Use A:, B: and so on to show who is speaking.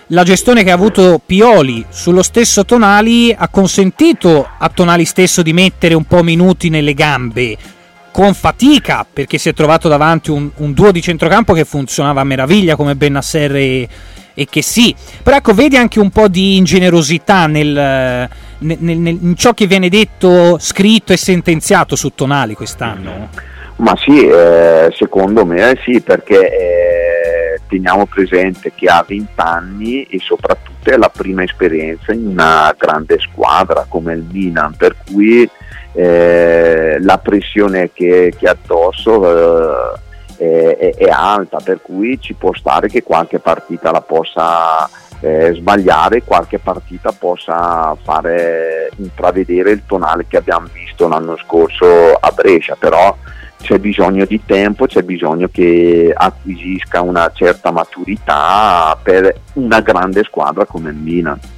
A: la gestione che ha avuto Pioli sullo stesso Tonali ha consentito a Tonali stesso di mettere un po' minuti nelle gambe, con fatica, perché si è trovato davanti un duo di centrocampo che funzionava a meraviglia come Bennacer e che sì, però ecco, vedi anche un po' di ingenerosità in ciò che viene detto, scritto e sentenziato su Tonali quest'anno.
B: Ma sì, secondo me sì, perché teniamo presente che ha 20 anni e soprattutto è la prima esperienza in una grande squadra come il Milan, per cui la pressione che ha addosso è alta, per cui ci può stare che qualche partita la possa sbagliare, qualche partita possa fare intravedere il Tonali che abbiamo visto l'anno scorso a Brescia, però c'è bisogno di tempo, c'è bisogno che acquisisca una certa maturità per una grande squadra come il Milan.